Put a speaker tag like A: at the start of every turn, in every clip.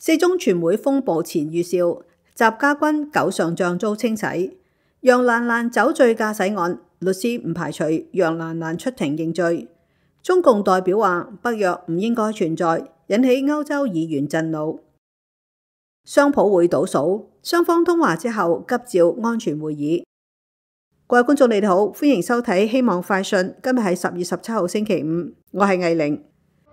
A: 四中全會風暴前預兆，習家軍9上將遭清洗。楊蘭蘭酒醉駕駛案，律師唔排除楊蘭蘭出庭認罪。中共代表話北約唔應該存在，引起歐洲議員震怒。雙普會倒數，雙方通話之後急召安全會議。各位觀眾你哋好，歡迎收睇希望快訊。今日係10月17號星期五，我係藝玲。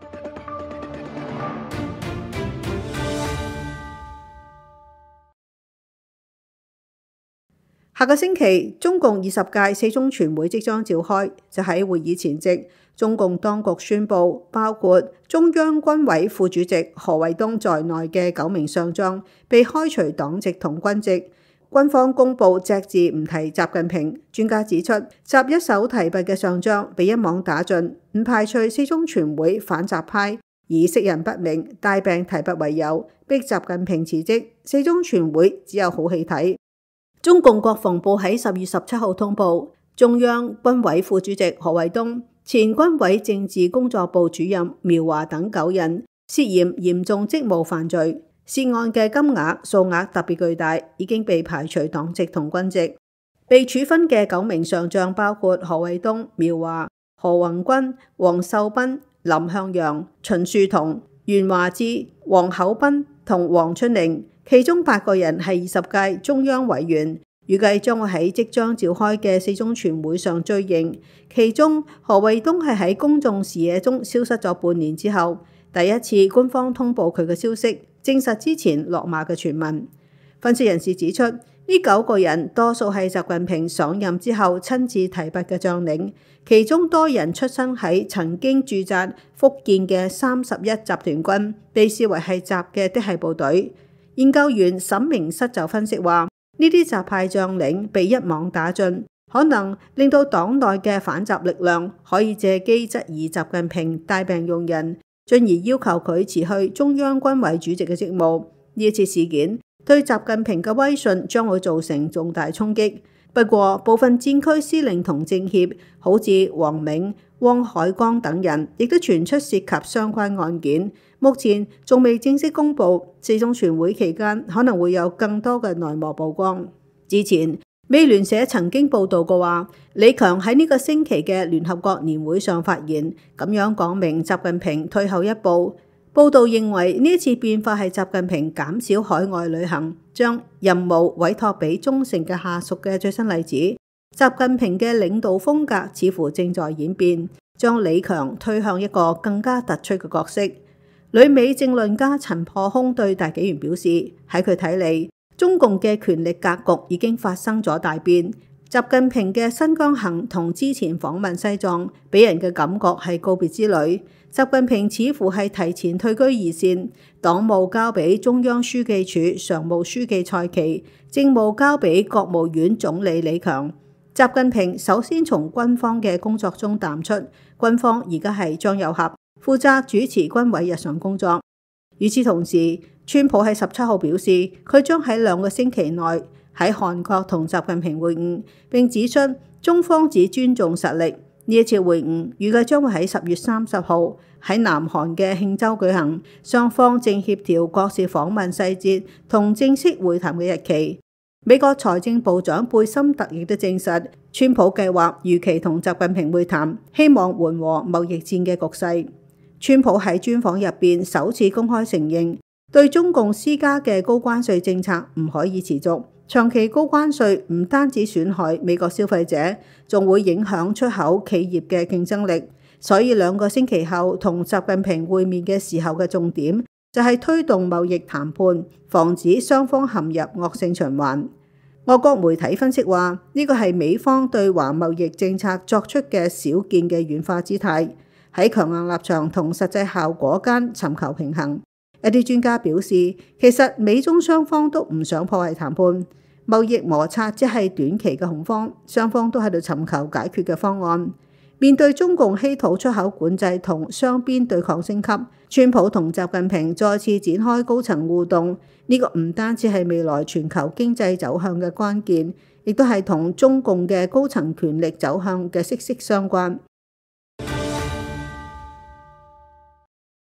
A: 下個星期，中共20屆四中全會即將召開。就喺會議前夕，中共當局宣布，包括中央軍委副主席何衛東在內嘅9名上將被開除黨籍同軍籍。軍方公布隻字唔提習近平。專家指出，習一手提拔嘅上將被一網打盡，唔排除四中全會反習派以識人不明、帶病提拔為由，逼習近平辭職。四中全會只有好戲睇。中共國防部喺10月17號通報，中央軍委副主席何衛東、前軍委政治工作部主任苗華等9人涉嫌嚴重職務犯罪，涉案嘅金額數額特別巨大，已經被排除黨籍同軍籍。被處分嘅9名上將包括何衛東、苗華、何宏軍、黃秀斌、林向陽、秦樹彤、袁華智、黃厚斌同黃春玲。其中8個人係20屆中央委員，預計將會喺即將召開嘅四中全會上追認。其中何衛東係喺公眾視野中消失咗半年之後，第一次官方通報佢嘅消息，證實之前落馬嘅傳聞。分析人士指出，呢9個人多數係習近平上任之後親自提拔嘅將領，其中多人出生喺曾經駐紮福建嘅31集團軍，被視為係習嘅嫡系部隊。研究員沈明室就分析話，呢啲習派將領被一網打盡，可能令到黨內嘅反習力量可以借機質疑習近平帶病用人，進而要求佢辭去中央軍委主席嘅職務。呢一次事件對習近平嘅威信將會造成重大衝擊。不過部分戰區司令同政協，好似王明、汪海光等人，亦都傳出涉及相關案件。目前仲未正式公布，四中全會期間可能會有更多嘅內幕曝光。之前美聯社曾經報道過話，李強喺呢個星期嘅聯合國年會上發言，咁樣講明習近平退後一步。報道認為呢一次變化係習近平減少海外旅行，將任務委託俾忠誠嘅下屬嘅最新例子。習近平嘅領導風格似乎正在演變，將李強推向一個更加突出嘅角色。旅美政論家陳破空對大紀元表示，喺佢睇嚟，中共嘅權力格局已經發生咗大變。習近平嘅新疆行同之前訪問西藏，俾人嘅感覺係告別之旅。習近平似乎係提前退居二線，黨務交俾中央書記處常務書記蔡奇，政務交俾國務院總理李強。習近平首先從軍方嘅工作中淡出，軍方而家係張又俠負責主持軍委日常工作。與此同時，川普喺17號表示，佢將喺2個星期內喺韓國同習近平會晤，並指出中方只尊重實力。呢一次會晤預計將會喺10月30號喺南韓嘅慶州舉行，雙方正協調國事訪問細節同正式會談嘅日期。美國財政部長貝森特亦都證實，川普計劃預期同習近平會談，希望緩和貿易戰嘅局勢。川普喺專訪入邊首次公開承認，對中共施加嘅高關稅政策唔可以持續。長期高關稅唔單止損害美國消費者，仲會影響出口企業嘅競爭力。所以2個星期後同習近平會面嘅時候嘅重點就係推動貿易談判，防止雙方陷入惡性循環。外國媒體分析話，呢個係美方對華貿易政策作出嘅少見嘅軟化姿態，喺強硬立場同實際效果間尋求平衡。一啲專家表示，其實美中雙方都唔想破壞談判，貿易摩擦只係短期嘅恐慌，雙方都喺度尋求解決嘅方案。面對中共稀土出口管制同雙邊對抗升級，川普同習近平再次展開高層互動，呢個唔單止係未來全球經濟走向嘅關鍵，亦都係同中共嘅高層權力走向嘅息息相關。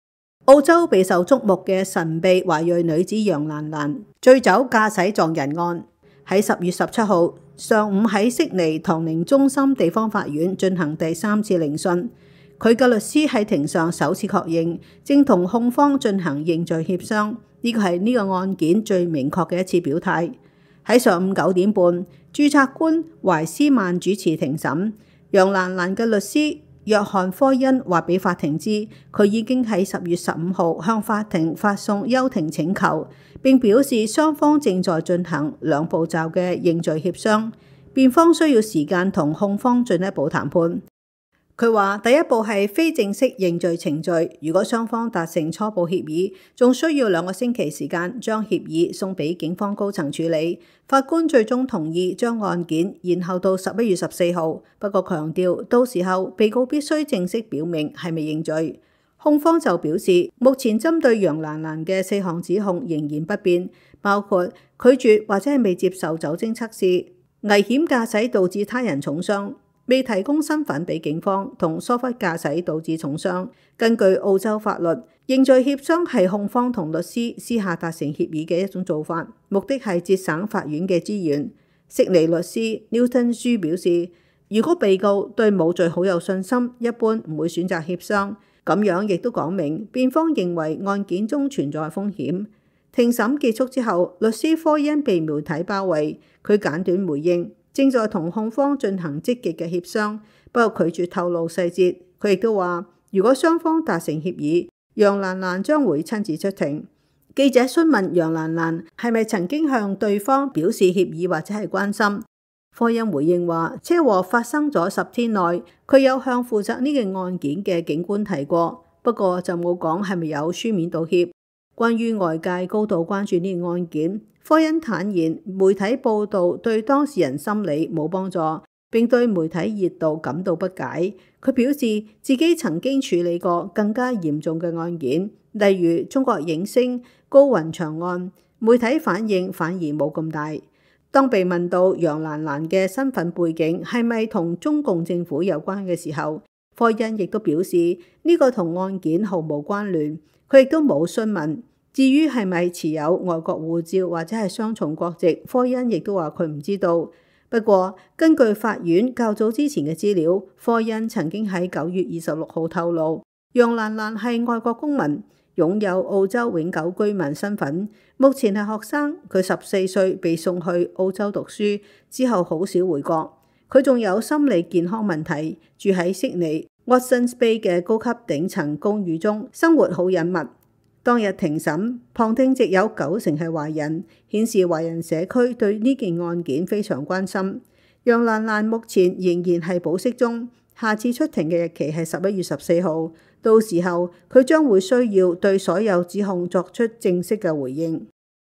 A: 澳洲備受矚目嘅神秘華裔女子楊蘭蘭醉酒駕駛撞人案，喺10月17號上午喺悉尼唐寧中心地方法院進行第3次聆訊。佢嘅律師喺庭上首次確認，正同控方進行認罪協商。呢個係呢個案件最明確嘅一次表態。喺上午9點半，註冊官懷斯曼主持庭審。楊蘭蘭嘅律師約翰科恩話俾法庭知，佢已經喺10月15號向法庭發送休庭請求，並表示雙方正在進行2步驟嘅認罪協商，辯方需要時間同控方進一步談判。佢話第一步係非正式認罪程序，如果雙方達成初步協議，仲需要2個星期時間將協議送俾警方高層處理。法官最終同意將案件延後到11月14號，不過強調到時候被告必須正式表明係咪認罪。控方就表示，目前針對楊蘭蘭嘅4項指控仍然不變，包括拒絕或者係未接受酒精測試、危險駕駛導致他人重傷、未提供身份俾警方同疏忽駕駛導致重傷。根據澳洲法律，認罪協商係控方同律師私下達成協議嘅一種做法，目的係節省法院嘅資源。悉尼律師 Newton 舒表示，如果被告對冇罪好有信心，一般唔會選擇協商。咁樣亦都講明辯方認為案件中存在風險。庭審結束之後，律師科恩被媒體包圍，佢簡短回應，正在同控方進行積極嘅協商，不過拒絕透露細節。佢亦都話，如果雙方達成協議，楊蘭蘭將會親自出庭。記者詢問楊蘭蘭係咪曾經向對方表示歉意或者係關心，科恩回應話，車禍發生咗10天內，佢有向負責呢個案件嘅警官提過，不過就冇講係咪有書面道歉。關於外界高度關注呢個案件，科恩坦言媒體報導對當事人心理冇幫助，並對媒體熱度感到不解。佢表示自己曾經處理過更加嚴重嘅案件，例如中國影星高雲翔案，媒體反應反而冇咁大。當被問到楊蘭蘭嘅身份背景係咪同中共政府有關嘅時候，科恩亦都表示呢個同案件毫無關聯。佢亦都冇詢問。至於係咪持有外國護照或者係雙重國籍，科恩亦都話佢唔知道。不過根據法院較早之前嘅資料，科恩曾經喺9月26號透露，楊蘭蘭係外國公民，擁有澳洲永久居民身份，目前係學生。佢14歲被送去澳洲讀書，之後好少回國。佢仲有心理健康問題，住喺悉尼 Watsons Bay 嘅高級頂層公寓中，生活好隱密。當日庭審，旁聽席有90%係華人，顯示華人社區對呢件案件非常關心。楊蘭蘭目前仍然係保釋中，下次出庭嘅日期係11月14號，到時候佢將會需要對所有指控作出正式嘅回應。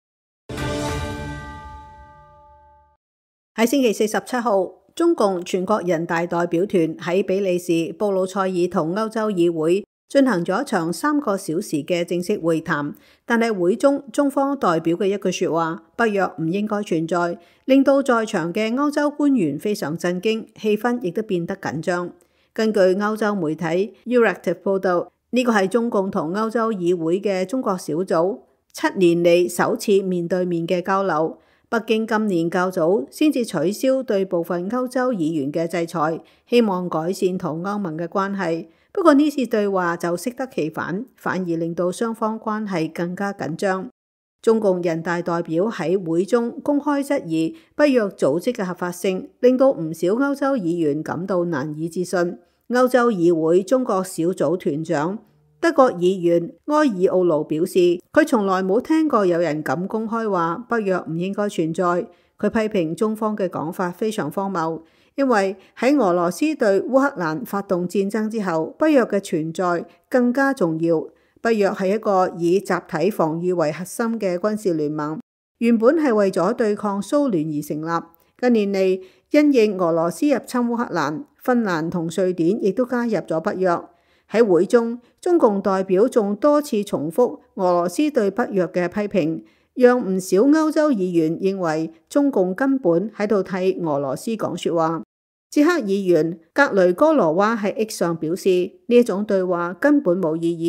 A: 喺星期47號，中共全國人大代表團喺比利時布魯塞爾同歐洲議會進行咗一場3個小時嘅正式會談，但係會中中方代表嘅一句說話，北約唔應該存在，令到在場嘅歐洲官員非常震驚，氣氛亦都變得緊張。根據歐洲媒體 Euractiv 報道，呢個係中共同歐洲議會嘅中國小組7年嚟首次面對面嘅交流。北京今年較早先至取消對部分歐洲議員嘅制裁，希望改善同歐盟嘅關係。不過呢次對話就適得其反，反而令到雙方關係更加緊張。中共人大代表喺會中公開質疑北約組織嘅合法性，令到唔少歐洲議員感到難以置信。歐洲議會中國小組團長德國議員埃爾奧盧表示，佢從來冇聽過有人敢公開話北約唔應該存在。佢批評中方嘅講法非常荒謬，因為喺俄羅斯對烏克蘭發動戰爭之後，北約嘅存在更加重要。北約係一個以集體防禦為核心嘅軍事聯盟，原本係為咗對抗蘇聯而成立。近年嚟，因應俄羅斯入侵烏克蘭，芬蘭同瑞典亦都加入咗北約。喺會中，中共代表仲多次重複俄羅斯對北約嘅批評，讓唔少歐洲議員認為中共根本喺度替俄羅斯講說話。捷克議員格雷戈羅娃喺 X 上表示，呢一種對話根本冇意義，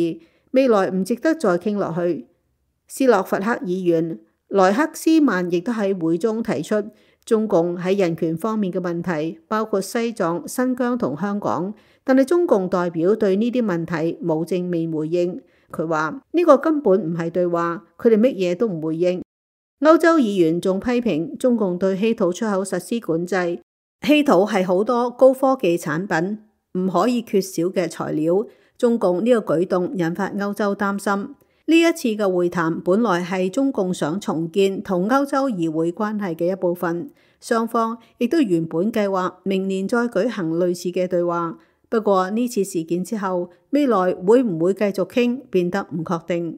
A: 未來唔值得再傾落去。斯洛伐克議員萊克斯曼亦都喺會中提出，中共喺人權方面嘅問題，包括西藏、新疆同香港，但係中共代表對呢啲問題冇正面回應。佢話呢個根本唔係對話，佢哋乜嘢都唔回應。歐洲議員仲批評中共對稀土出口實施管制，稀土係好多高科技產品唔可以缺少嘅材料。中共呢個舉動引發歐洲擔心。呢一次嘅會談本來係中共想重建同歐洲議會關係嘅一部分，雙方亦都原本計劃明年再舉行類似嘅對話。不過呢次事件之後，未來會唔會繼續傾變得唔確定。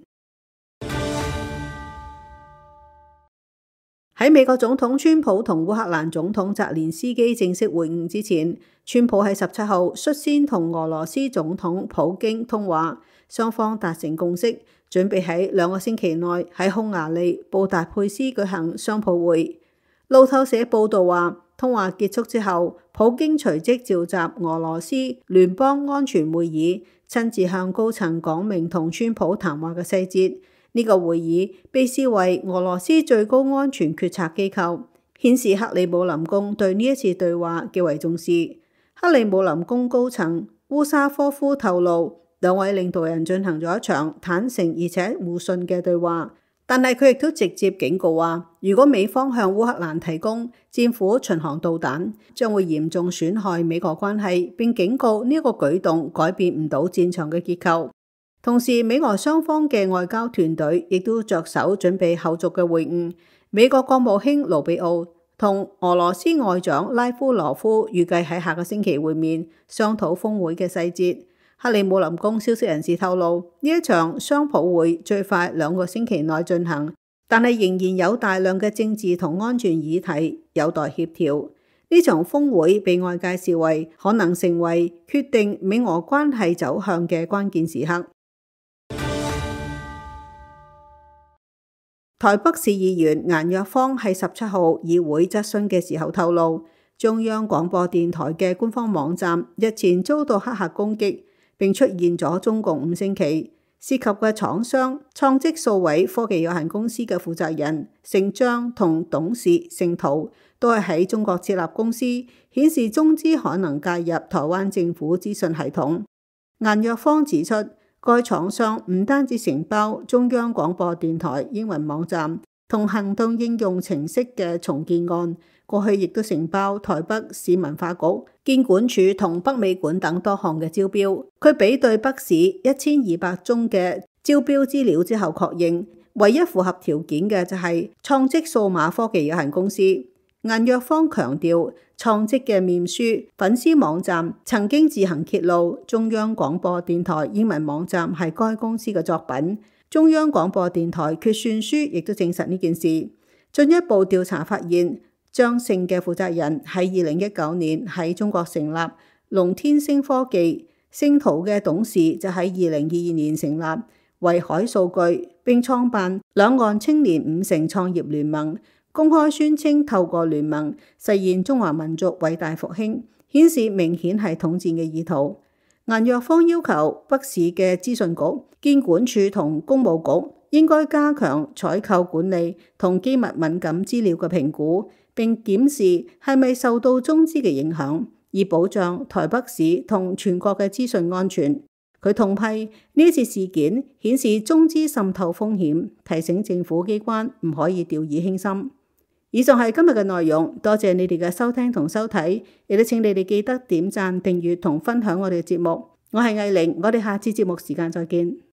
A: 喺美國總統川普同烏克蘭總統澤連斯基正式會晤之前，川普喺17號率先同俄羅斯總統普京通話，雙方達成共識，準備喺2個星期內喺匈牙利布達佩斯舉行雙普會。路透社報道話，通話結束之後，普京隨即召集俄羅斯聯邦安全會議，親自向高層講明同川普談話嘅細節。呢個會議被視為俄羅斯最高安全決策機構，顯示克里姆林宮對呢一次對話極為重視。克里姆林宮高層烏沙科夫透露，2位領導人進行咗一場坦誠而且互信嘅對話，但係佢亦都直接警告話，如果美方向烏克蘭提供戰斧巡航導彈，將會嚴重損害美俄關係，並警告呢個舉動改變唔到戰場嘅結構。同時，美俄雙方嘅外交團隊亦都着手準備後續嘅會晤。美國國務卿盧比奧同俄羅斯外長拉夫羅夫預計喺下個星期會面，商討峰會嘅細節。克里姆林宮消息人士透露，呢一場雙普會最快2個星期內進行，但係仍然有大量嘅政治同安全議題有待協調。呢場峰會被外界視為可能成為決定美俄關係走向嘅關鍵時刻。台北市議員顏若芳喺17號議會質詢嘅時候透露，中央廣播電台嘅官方網站日前遭到黑客攻擊，並出現咗中共5星旗，涉及嘅廠商創積數位科技有限公司嘅負責人姓張同董事姓涂，都係喺中國設立公司，顯示中資可能介入台灣政府資訊系統。顏若芳指出，該廠商唔單止承包中央廣播電台英文網站同行動應用程式嘅重建案，過去亦都承包台北市文化局、建管署同北美館等多項嘅招標。佢比對北市1200宗嘅招標資料之後確認，唯一符合條件嘅就係創積數碼科技有限公司。顏若芳強調，創積嘅面書粉絲網站曾經自行揭露中央廣播電台英文網站係該公司嘅作品，中央廣播電台決算書亦都證實呢件事。進一步調查發現，張姓嘅負責人喺2019年喺中國成立龍天星科技，姓涂嘅董事就喺2022年成立維海數據，並創辦兩岸青年5城創業聯盟，公開宣稱透過聯盟實現中華民族偉大復興，顯示明顯係統戰嘅意圖。顏若芳要求北市嘅資訊局、建管署同公務局應該加強採購管理同機密敏感資料嘅評估，並檢視係咪受到中資嘅影響，以保障台北市同全國嘅資訊安全。佢痛批呢次事件顯示中資滲透風險，提醒政府機關唔可以掉以輕心。以上係今日嘅內容，多謝你哋嘅收聽同收睇，亦都請你哋記得點讚、訂閱同分享我哋嘅節目。我係藝玲，我哋下次節目時間再見。